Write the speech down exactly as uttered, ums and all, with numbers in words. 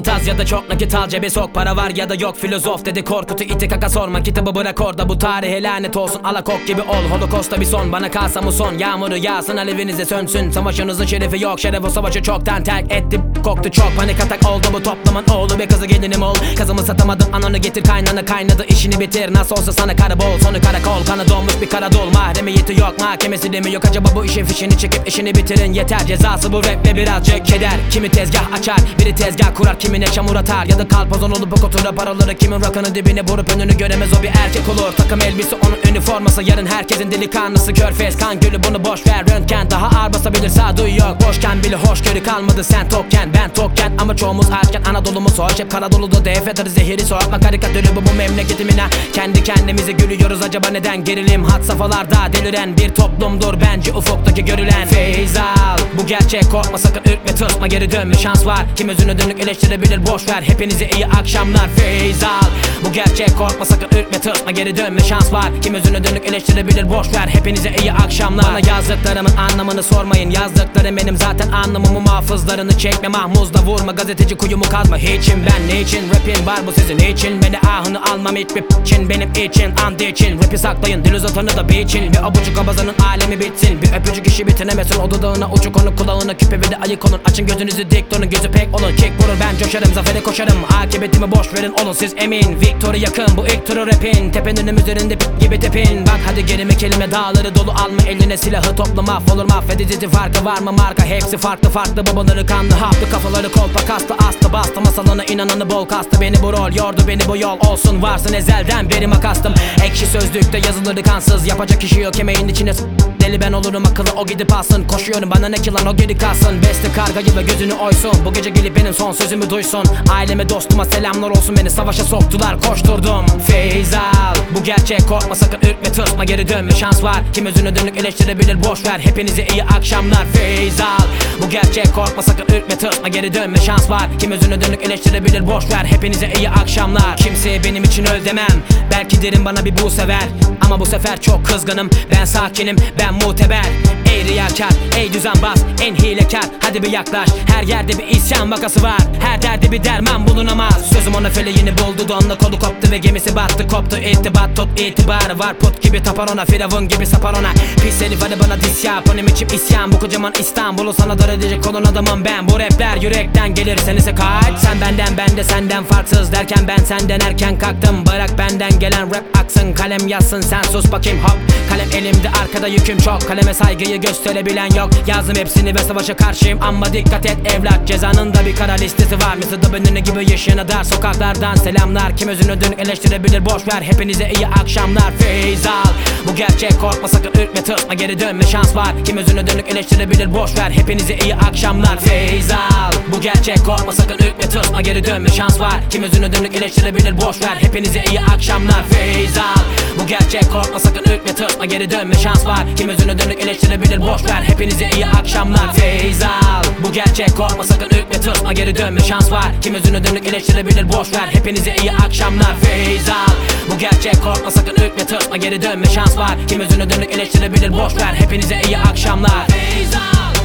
Nakit az ya da çok nakit al, cebe sok. Para var ya da yok, filozof dedi Korkut'u iti kaka sorma. Kitabı bırak orada, bu tarihe lanet olsun. Alakok gibi ol, holokosta bir son. Bana kalsa muson, yağmuru yağsın, alevinize sönsün. Savaşınızın şerefi yok, şeref o savaşı çoktan terk etti. Koktu çok, panik atak oldu bu toplamın oğlu be kızı gelinim ol. Kızımı satamadım, ananı getir, kaynana kaynadı, işini bitir. Nasıl olsa sana kara bol, sonu karakol. Kanı donmuş bir karadol, mahremiyeti yok, mahkemesi de mi yok? Acaba bu işin fişini çekip işini bitirin yeter. Cezası bu rap ve birazcık keder. Kimi tezgah açar, biri tezgah kurar, kimine çamur atar. Ya da kalpazon olup o kutura paraları, kimin rakının dibine vurup önünü göremez, o bir erkek olur. Takım elbise onun üniforması, yarın herkesin delikanlısı. Körfez kan gölü, bunu boş ver. Röntgen daha ağır basabilir, sağduyu yok. Boşken bile hoşgörü kalmadı, sen tokken ben tokken. Ama çoğumuz açken Anadolu'muz hoş, hep Karadolu'da defedir zehiri soğutma karikatürü bu bu memleketimine. Kendi kendimize gülüyoruz, acaba neden? Gerilim had safhalarda deliren bir toplumdur bence ufuktaki görülen. Feyz al, bu gerçek, korkma sakın, ürkme tırsma, geri dönme şans var. Kim özünü dönük eleştirebilir, boş ver, hepinize iyi akşamlar. Feyz al, bu gerçek, korkma sakın, ürkme tırsma, geri dönme şans var. Kim özünü dönük eleştirebilir, boş ver, hepinize iyi akşamlar. Bana yazdıklarımın anlamını sormayın, yazdıklarım benim zaten anlamımı, muhafızlarını çekme, mahmuzla vurma, gazeteci kuyumu kazma. Hiçim ben, ne için rapin var bu sizin için? Beni ahını almam hiçbir için, benim için and için. Rapi saklayın, dil uzatanı da biçin, bir abucuk abazanın alemi bitsin. Bir öpücük işi bitiremesin, o dudağına uçuk onu, kulağına küpe ve de ayık olun. Açın gözünüzü dik durun, gözü pek olun. Kick vurur ben coşarım, zafere koşarım, akıbetimi boş verin olun siz emin. Victory yakın, bu ilk turu rapin, tepenin üzerinde pik gibi tepin. Bak hadi gerime kelime dağları dolu, alma eline silahı, topla mahvolur mahvedici. Farkı var mı marka, hepsi farklı farklı. Babaları kanlı haplı, kafaları kolpa kastı, astı bastı masalına inananı bol kastı. Beni bu rol yordu, beni bu yol olsun varsın ezelden beri makastım. Ekşi sözlükte yazıları kansız, yapacak işi yok emeğin içine s- deli ben olurum akıllı, o gidip alsın. Koşuyorum bana ne ki lan, o geri kalsın. Beste kargayı ve gözünü oysun, bu gece gelip benim son sözümü duysun. Aileme dostuma selamlar olsun, beni savaşa soktular, koşturdum. Feyz al, bu gerçek, korkma sakın, ürkme tırsma, geri dönme şans var. Kim özünü dönük eleştirebilir, boş ver, hepinize iyi akşamlar. Feyz al, bu gerçek, korkma sakın, ürkme tırsma, geri dönme şans var. Kim özünü dönük eleştirebilir, boş ver, hepinize iyi akşamlar. Kimseye benim için öl demem, belki derin bana bir bu sever. Ama bu sefer çok kızgınım, ben sakinim, ben muteber. Ey riyakar, ey düzenbaz, en hilekar, hadi bir yaklaş. Her yerde bir isyan vakası var, her derde bir derman bulunamaz. Sözüm ona feleğini buldu, donla kolu koptu ve gemisi battı koptu. İrtibat tut, itibarı var, put gibi tapar ona, firavun gibi sapar ona. Pis herif hadi bana dis yap, benim içim isyan. Bu kocaman İstanbul'u sana dar edecek olan adamım ben. Bu rapler yürekten gelir, sen ise kaç. Sen benden, ben de senden farksız derken, ben senden erken kalktım. Bırak benden gelen rap aksın, kalem yazsın, sen sus bakayım hop. Kalem elimde, arkada yüküm çok, kaleme saygıyı gösterebilen yok. Yazdım hepsini ve savaşa karşıyım, ama dikkat et evlat, cezanın da bir kara listesi var. Mısır'da benimle gibi yaşayana dar sokaklardan selamlar. Kim özünü dönük eleştirebilir, boş ver, hepinize iyi akşamlar. Feyz al, bu gerçek, korkma sakın, ürkme tırsma, geri dönme şans var. Kim özünü dönük eleştirebilir, boş ver, hepinize iyi akşamlar. Feyz al, bu gerçek, korkma sakın, ürkme tırsma, geri dönme şans var. Kim özünü dönük eleştirebilir, boş ver, hepinize iyi akşamlar. Feyz al, bu gerçek, korkma sakın, ürkme tırsma, geri dönme şans var. Kim özünü dönük eleştirebilir, boş ver, hepinize iyi akşamlar. Feyz al, bu gerçek, korkma sakın, ürkme tırsma, geri dönme şans var. Kim özünü dönük eleştirebilir, boş ver, hepinize iyi akşamlar. Feyz al, bu gerçek, korkma sakın, ürkme tırsma, geri dönme şans var. Kim özünü dönük eleştirebilir, boş ver, hepinize iyi akşamlar. Feyz al.